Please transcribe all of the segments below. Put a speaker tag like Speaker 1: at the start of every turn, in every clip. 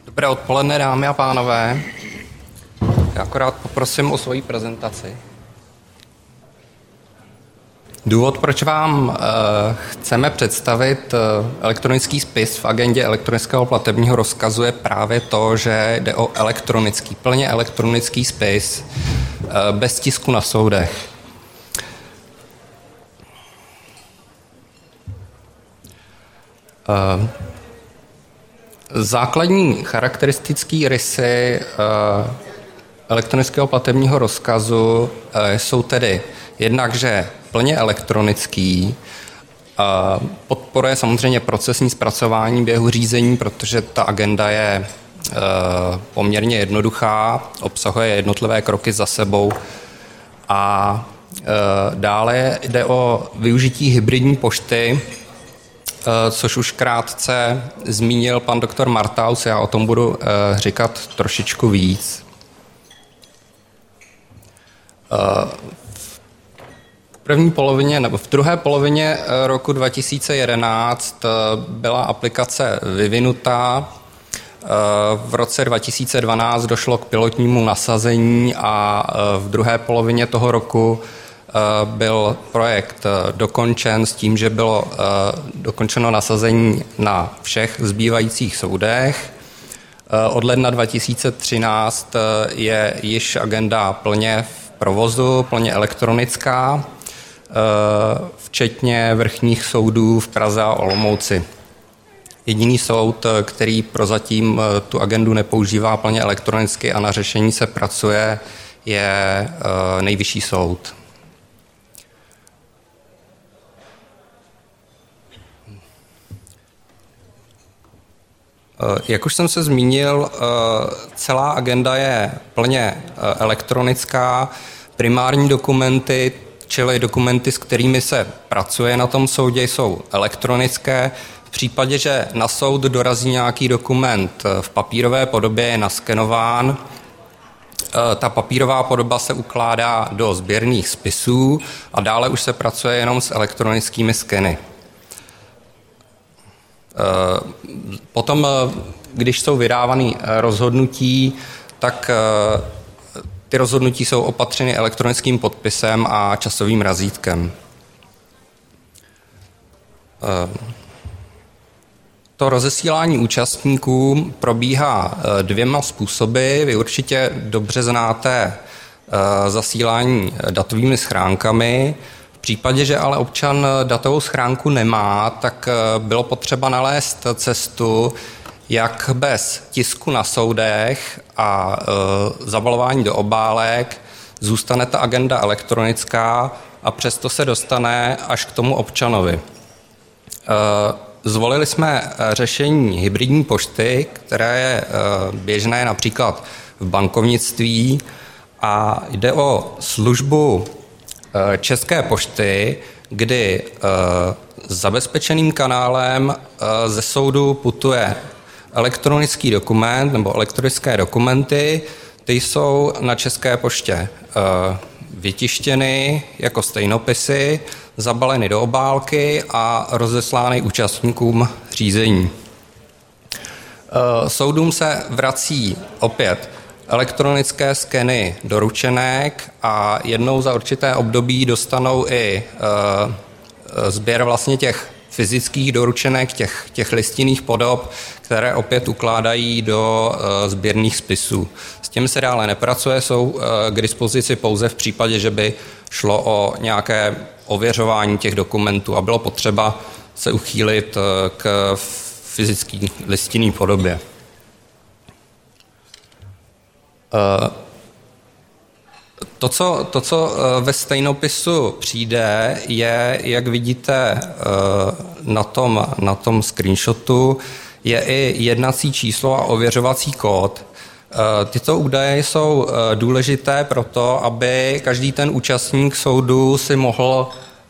Speaker 1: Dobré odpoledne, dámy a pánové. Já akorát poprosím o svoji prezentaci. Důvod, proč vám chceme představit elektronický spis v agendě elektronického platebního rozkazu, je právě to, že jde o elektronický, plně elektronický spis bez tisku na soudech. Základní charakteristické rysy elektronického platebního rozkazu jsou tedy jednak, že plně elektronický, podporuje samozřejmě procesní zpracování běhu řízení, protože ta agenda je poměrně jednoduchá, obsahuje jednotlivé kroky za sebou a dále jde o využití hybridní pošty, což už krátce zmínil pan doktor Martaus, já o tom budu říkat trošičku víc. V druhé polovině roku 2011 byla aplikace vyvinutá. V roce 2012 došlo k pilotnímu nasazení a v druhé polovině toho roku byl projekt dokončen s tím, že bylo dokončeno nasazení na všech zbývajících soudech. Od ledna 2013 je již agenda plně v provozu, plně elektronická, včetně vrchních soudů v Praze a Olomouci. Jediný soud, který prozatím tu agendu nepoužívá plně elektronicky a na řešení se pracuje, je Nejvyšší soud. Jak už jsem se zmínil, celá agenda je plně elektronická. Primární dokumenty, čili dokumenty, s kterými se pracuje na tom soudě, jsou elektronické. V případě, že na soud dorazí nějaký dokument v papírové podobě, je naskenován. Ta papírová podoba se ukládá do sběrných spisů a dále už se pracuje jenom s elektronickými skeny. Potom, když jsou vydávány rozhodnutí, tak ty rozhodnutí jsou opatřeny elektronickým podpisem a časovým razítkem. To rozesílání účastníků probíhá dvěma způsoby. Vy určitě dobře znáte zasílání datovými schránkami. V případě, že ale občan datovou schránku nemá, tak bylo potřeba nalézt cestu, jak bez tisku na soudech a zabalování do obálek zůstane ta agenda elektronická a přesto se dostane až k tomu občanovi. Zvolili jsme řešení hybridní pošty, které je běžné například v bankovnictví a jde o službu České pošty, kdy zabezpečeným kanálem ze soudu putuje elektronický dokument nebo elektronické dokumenty. Ty jsou na České poště vytištěny jako stejnopisy, zabaleny do obálky a rozeslány účastníkům řízení. Soudům se vrací opět elektronické skeny doručenek a jednou za určité období dostanou i sběr vlastně těch fyzických doručenek, těch listinných podob, které opět ukládají do sběrných spisů. S tím se dále nepracuje, jsou k dispozici pouze v případě, že by šlo o nějaké ověřování těch dokumentů a bylo potřeba se uchýlit k fyzické listinné podobě. To, co ve stejnopisu přijde, je, jak vidíte na tom screenshotu, je i jednací číslo a ověřovací kód. Tyto údaje jsou důležité proto, aby každý ten účastník soudu si mohl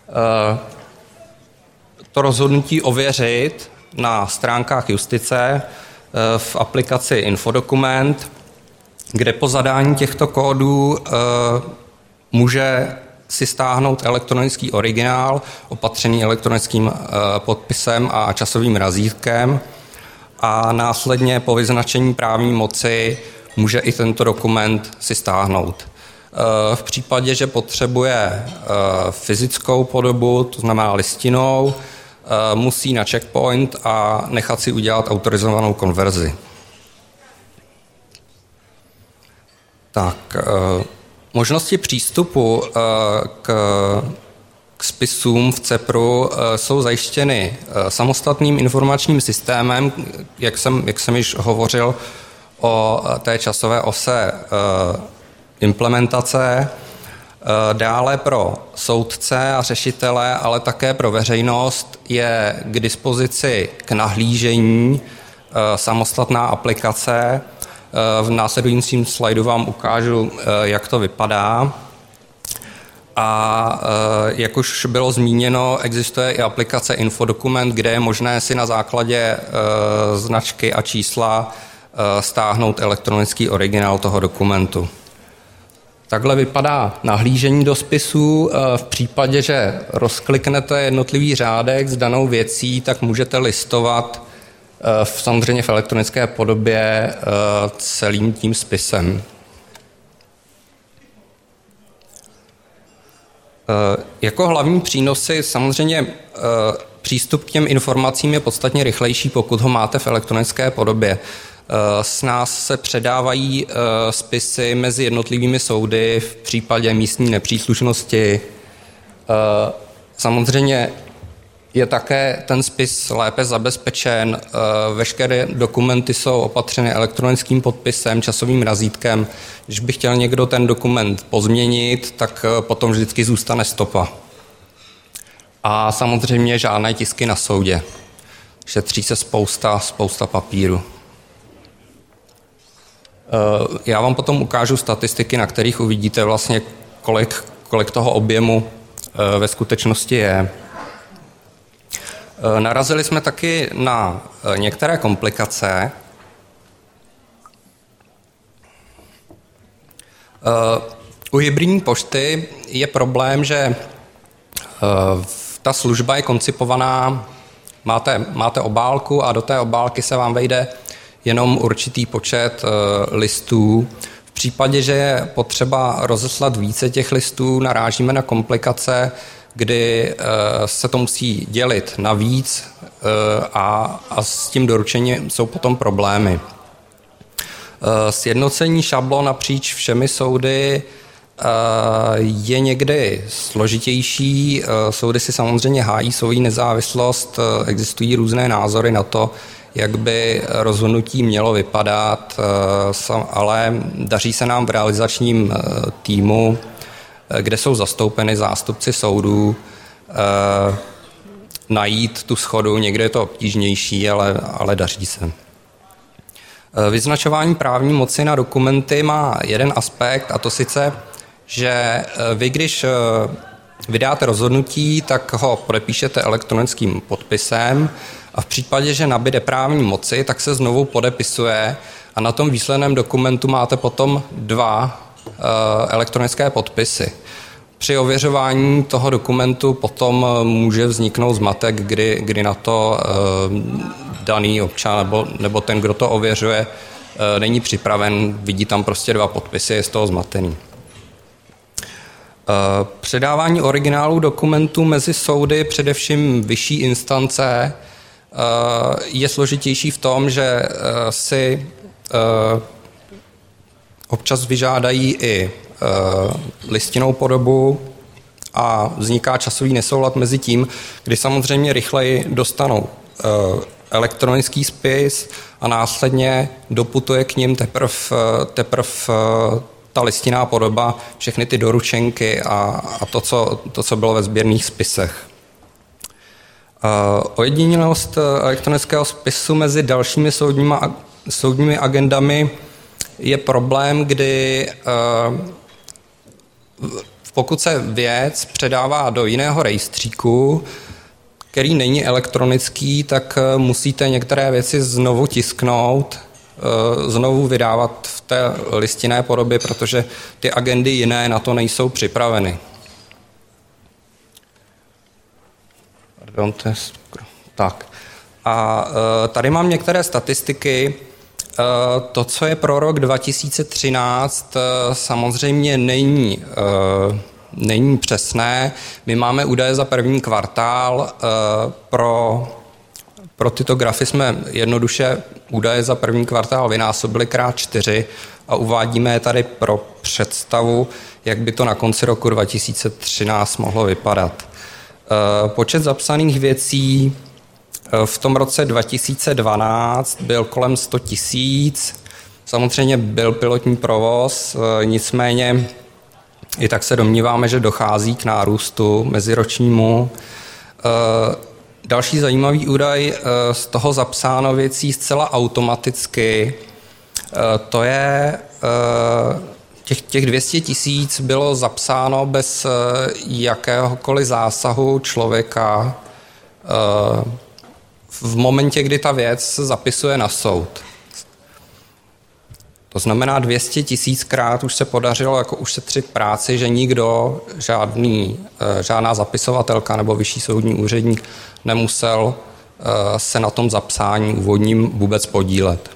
Speaker 1: to rozhodnutí ověřit na stránkách justice v aplikaci Infodokument, kde po zadání těchto kódů může si stáhnout elektronický originál, opatřený elektronickým podpisem a časovým razítkem a následně po vyznačení právní moci může i tento dokument si stáhnout. V případě, že potřebuje fyzickou podobu, to znamená listinou, musí na checkpoint a nechat si udělat autorizovanou konverzi. Tak, možnosti přístupu k spisům v CEPRu jsou zajištěny samostatným informačním systémem, jak jsem již hovořil o té časové ose implementace. Dále pro soudce a řešitele, ale také pro veřejnost je k dispozici k nahlížení samostatná aplikace. V následujícím slajdu vám ukážu, jak to vypadá. A jak už bylo zmíněno, existuje i aplikace Infodokument, kde je možné si na základě značky a čísla stáhnout elektronický originál toho dokumentu. Takhle vypadá nahlížení do spisů. V případě, že rozkliknete jednotlivý řádek s danou věcí, tak můžete listovat samozřejmě v elektronické podobě celým tím spisem. Jako hlavní přínosy samozřejmě přístup k těm informacím je podstatně rychlejší, pokud ho máte v elektronické podobě. S nás se předávají spisy mezi jednotlivými soudy v případě místní nepříslušnosti. Samozřejmě je také ten spis lépe zabezpečen. Veškeré dokumenty jsou opatřeny elektronickým podpisem, časovým razítkem. Když by chtěl někdo ten dokument pozměnit, tak potom vždycky zůstane stopa. A samozřejmě žádné tisky na soudě. Šetří se spousta papíru. Já vám potom ukážu statistiky, na kterých uvidíte vlastně, kolik toho objemu ve skutečnosti je. Narazili jsme taky na některé komplikace. U hybridní pošty je problém, že ta služba je koncipovaná, máte obálku a do té obálky se vám vejde jenom určitý počet listů. V případě, že je potřeba rozeslat více těch listů, narážíme na komplikace, kdy se to musí dělit na víc a s tím doručením jsou potom problémy. Sjednocení šablon napříč všemi soudy je někdy složitější. Soudy si samozřejmě hájí svoji nezávislost, existují různé názory na to, jak by rozhodnutí mělo vypadat, ale daří se nám v realizačním týmu, kde jsou zastoupeny zástupci soudů, najít tu shodu. Někde je to obtížnější, ale daří se. Vyznačování právní moci na dokumenty má jeden aspekt, a to sice, že vy, když vydáte rozhodnutí, tak ho podepíšete elektronickým podpisem a v případě, že nabyde právní moci, tak se znovu podepisuje a na tom výsledném dokumentu máte potom dva elektronické podpisy. Při ověřování toho dokumentu potom může vzniknout zmatek, kdy na to daný občan nebo ten, kdo to ověřuje, není připraven, vidí tam prostě dva podpisy, je z toho zmatený. Předávání originálů dokumentů mezi soudy, především vyšší instance, je složitější v tom, že si občas vyžádají i listinnou podobu a vzniká časový nesoulad mezi tím, kdy samozřejmě rychleji dostanou elektronický spis a následně doputuje k nim teprv ta listinná podoba, všechny ty doručenky a to, co bylo ve sběrných spisech. Ojedinělost elektronického spisu mezi dalšími soudními agendami je problém, kdy pokud se věc předává do jiného rejstříku, který není elektronický, tak musíte některé věci znovu tisknout, znovu vydávat v té listinné podobě, protože ty agendy jiné na to nejsou připraveny. Tak. A tady mám některé statistiky. To, co je pro rok 2013, samozřejmě není přesné. My máme údaje za první kvartál. Pro tyto grafy jsme jednoduše údaje za první kvartál vynásobili krát 4 a uvádíme je tady pro představu, jak by to na konci roku 2013 mohlo vypadat. Počet zapsaných věcí v tom roce 2012 byl kolem 100 000. Samozřejmě byl pilotní provoz, nicméně i tak se domníváme, že dochází k nárůstu meziročnímu. Další zajímavý údaj, z toho zapsáno věcí zcela automaticky, to je těch 200 000 bylo zapsáno bez jakéhokoliv zásahu člověka v momentě, kdy ta věc se zapisuje na soud. To znamená 200 000krát už se podařilo jako ušetřit práci, že nikdo, žádná zapisovatelka nebo vyšší soudní úředník nemusel se na tom zapsání úvodním vůbec podílet.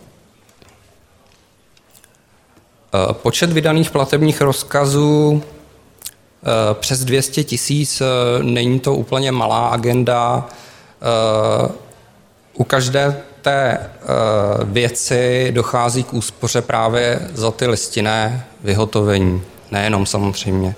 Speaker 1: Počet vydaných platebních rozkazů přes 200 000, není to úplně malá agenda. U každé té věci dochází k úspoře právě za ty listinné vyhotovení. Nejenom samozřejmě.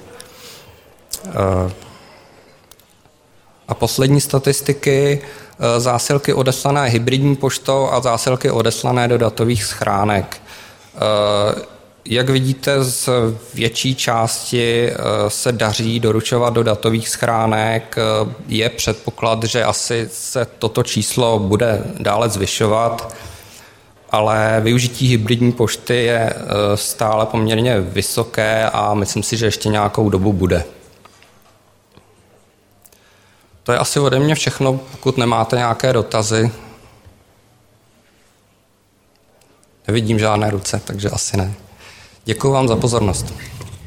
Speaker 1: A poslední statistiky, zásilky odeslané hybridní poštou a zásilky odeslané do datových schránek. Jak vidíte, z větší části se daří doručovat do datových schránek. Je předpoklad, že asi se toto číslo bude dále zvyšovat, ale využití hybridní pošty je stále poměrně vysoké a myslím si, že ještě nějakou dobu bude. To je asi ode mě všechno, pokud nemáte nějaké dotazy. Nevidím žádné ruce, takže asi ne. Děkuji vám za pozornost.